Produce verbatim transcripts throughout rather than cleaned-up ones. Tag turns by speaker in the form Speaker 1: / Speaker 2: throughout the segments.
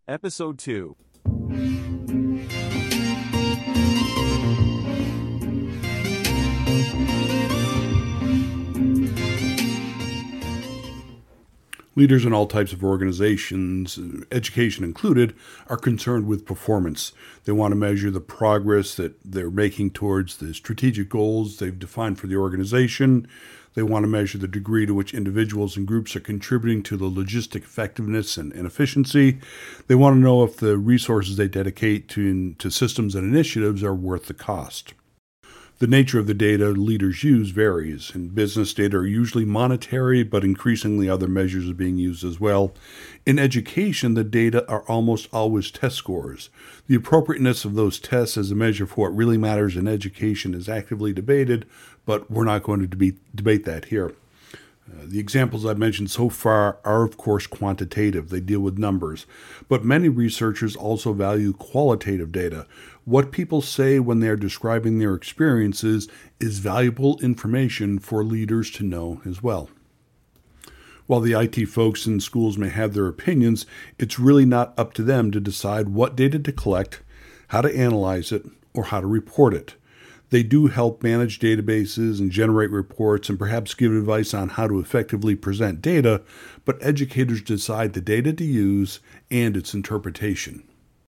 Speaker 1: Episode two.
Speaker 2: Leaders in all types of organizations, education included, are concerned with performance. They want to measure the progress that they're making towards the strategic goals they've defined for the organization. They want to measure the degree to which individuals and groups are contributing to the logistic effectiveness and, and efficiency. They want to know if the resources they dedicate to, to systems and initiatives are worth the cost. The nature of the data leaders use varies. In business, data are usually monetary, but increasingly other measures are being used as well. In education, the data are almost always test scores. The appropriateness of those tests as a measure for what really matters in education is actively debated, but we're not going to debate, debate that here. Uh, the examples I've mentioned so far are, of course, quantitative. They deal with numbers. But many researchers also value qualitative data. What people say when they're describing their experiences is valuable information for leaders to know as well. While the I T folks in schools may have their opinions, it's really not up to them to decide what data to collect, how to analyze it, or how to report it. They do help manage databases and generate reports and perhaps give advice on how to effectively present data, but educators decide the data to use and its interpretation.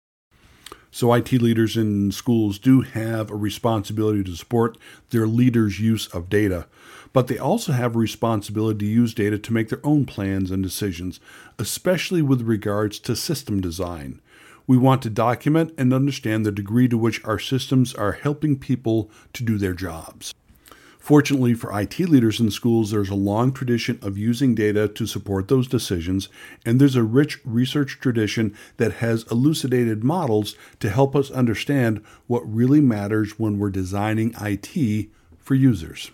Speaker 2: So I T leaders in schools do have a responsibility to support their leaders' use of data, but they also have a responsibility to use data to make their own plans and decisions, especially with regards to system design. We want to document and understand the degree to which our systems are helping people to do their jobs. Fortunately for I T leaders in schools, there's a long tradition of using data to support those decisions, and there's a rich research tradition that has elucidated models to help us understand what really matters when we're designing I T for users.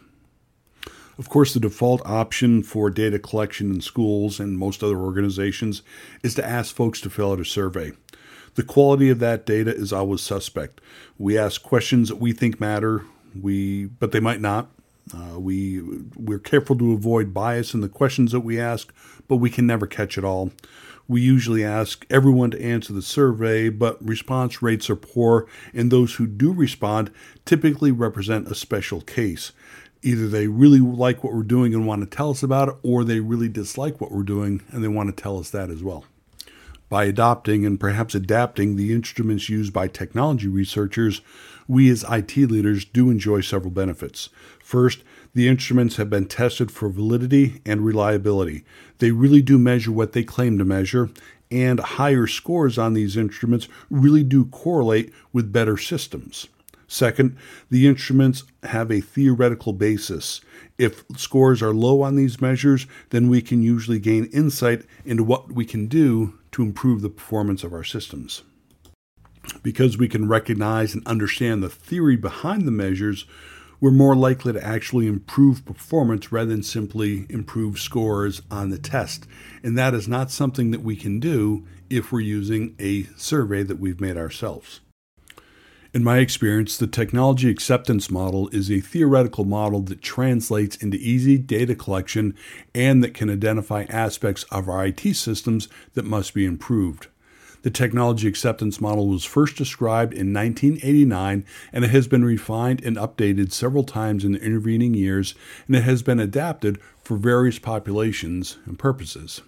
Speaker 2: Of course, the default option for data collection in schools and most other organizations is to ask folks to fill out a survey. The quality of that data is always suspect. We ask questions that we think matter, we but they might not. Uh, we, we're careful to avoid bias in the questions that we ask, but we can never catch it all. We usually ask everyone to answer the survey, but response rates are poor, and those who do respond typically represent a special case. Either they really like what we're doing and want to tell us about it, or they really dislike what we're doing and they want to tell us that as well. By adopting and perhaps adapting the instruments used by technology researchers, we as I T leaders do enjoy several benefits. First, the instruments have been tested for validity and reliability. They really do measure what they claim to measure, and higher scores on these instruments really do correlate with better systems. Second, the instruments have a theoretical basis. If scores are low on these measures, then we can usually gain insight into what we can do to improve the performance of our systems. Because we can recognize and understand the theory behind the measures, we're more likely to actually improve performance rather than simply improve scores on the test. And that is not something that we can do if we're using a survey that we've made ourselves. In my experience, the technology acceptance model is a theoretical model that translates into easy data collection and that can identify aspects of our I T systems that must be improved. The technology acceptance model was first described in nineteen eighty-nine, and it has been refined and updated several times in the intervening years, and it has been adapted for various populations and purposes.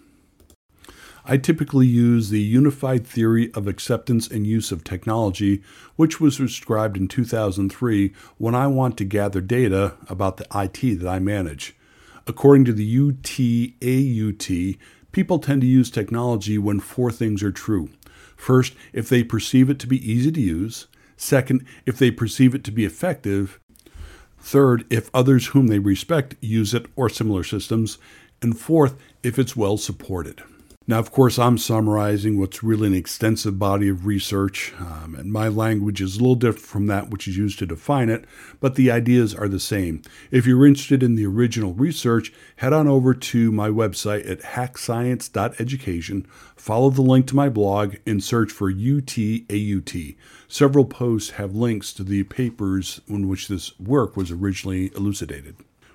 Speaker 2: I typically use the Unified Theory of Acceptance and Use of Technology, which was described in two thousand three when I want to gather data about the I T that I manage. According to the U T A U T, people tend to use technology when four things are true. First, if they perceive it to be easy to use. Second, if they perceive it to be effective. Third, if others whom they respect use it or similar systems. And fourth, if it's well supported. Now, of course, I'm summarizing what's really an extensive body of research, um, and my language is a little different from that which is used to define it, but the ideas are the same. If you're interested in the original research, head on over to my website at hack science dot education, follow the link to my blog, and search for U T A U T. Several posts have links to the papers in which this work was originally elucidated.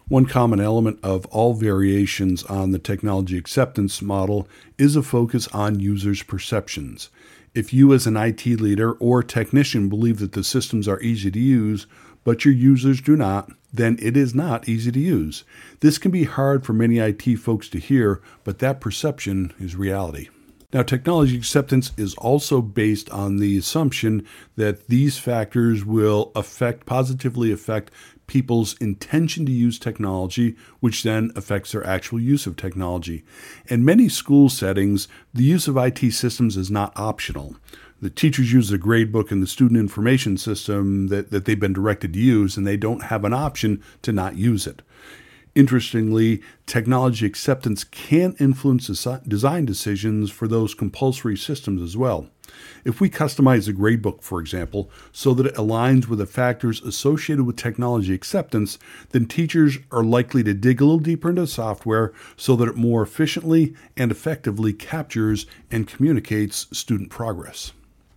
Speaker 2: One common element of all variations on the technology acceptance model is a focus on users' perceptions. If you as an I T leader or technician believe that the systems are easy to use, but your users do not, then it is not easy to use. This can be hard for many I T folks to hear, but that perception is reality. Now, technology acceptance is also based on the assumption that these factors will affect, positively affect people's intention to use technology, which then affects their actual use of technology. In many school settings, the use of I T systems is not optional. The teachers use the gradebook and the student information system that, that they've been directed to use, and they don't have an option to not use it. Interestingly, technology acceptance can influence design decisions for those compulsory systems as well. If we customize the gradebook, for example, so that it aligns with the factors associated with technology acceptance, then teachers are likely to dig a little deeper into the software so that it more efficiently and effectively captures and communicates student progress.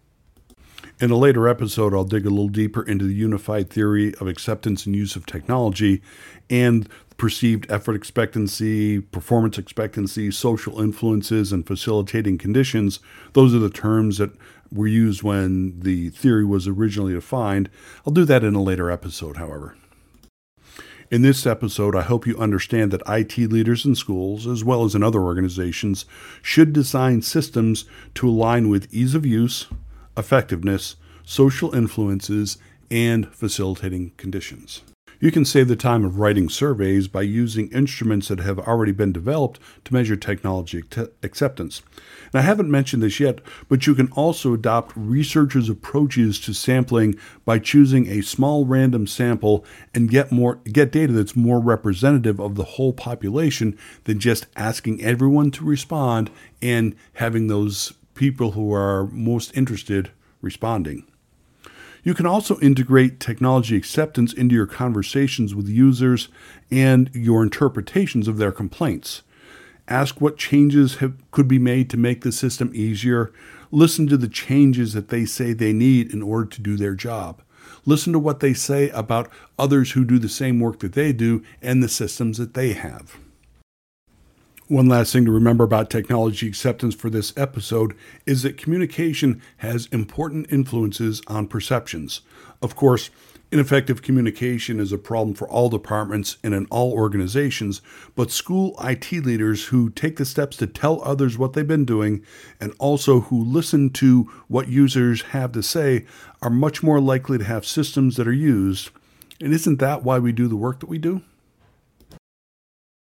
Speaker 2: In a later episode, I'll dig a little deeper into the unified theory of acceptance and use of technology and perceived effort expectancy, performance expectancy, social influences, and facilitating conditions. Those are the terms that were used when the theory was originally defined. I'll do that in a later episode, however. In this episode, I hope you understand that I T leaders in schools, as well as in other organizations, should design systems to align with ease of use, effectiveness, social influences, and facilitating conditions. You can save the time of writing surveys by using instruments that have already been developed to measure technology acceptance. And I haven't mentioned this yet, but you can also adopt researchers' approaches to sampling by choosing a small random sample and get more get data that's more representative of the whole population than just asking everyone to respond and having those people who are most interested responding. You can also integrate technology acceptance into your conversations with users and your interpretations of their complaints. Ask what changes have, could be made to make the system easier. Listen to the changes that they say they need in order to do their job. Listen to what they say about others who do the same work that they do and the systems that they have. One last thing to remember about technology acceptance for this episode is that communication has important influences on perceptions. Of course, ineffective communication is a problem for all departments and in all organizations, but school I T leaders who take the steps to tell others what they've been doing and also who listen to what users have to say are much more likely to have systems that are used. And isn't that why we do the work that we do?